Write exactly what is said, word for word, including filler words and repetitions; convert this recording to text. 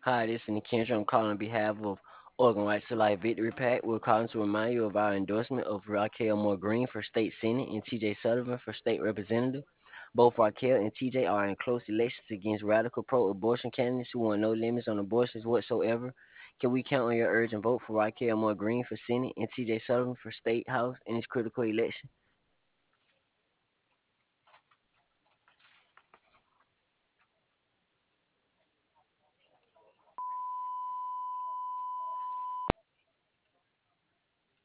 Hi, this is Kendra. I'm calling on behalf of Oregon Rights to Life Victory Pack. We're calling to remind you of our endorsement of Raquel Moore Green for State Senate and T J Sullivan for State Representative. Both Raquel and T J are in close elections against radical pro-abortion candidates who want no limits on abortions whatsoever. Can we count on your urgent vote for Raquel Moore Green for Senate and T J Sullivan for State House in this critical election?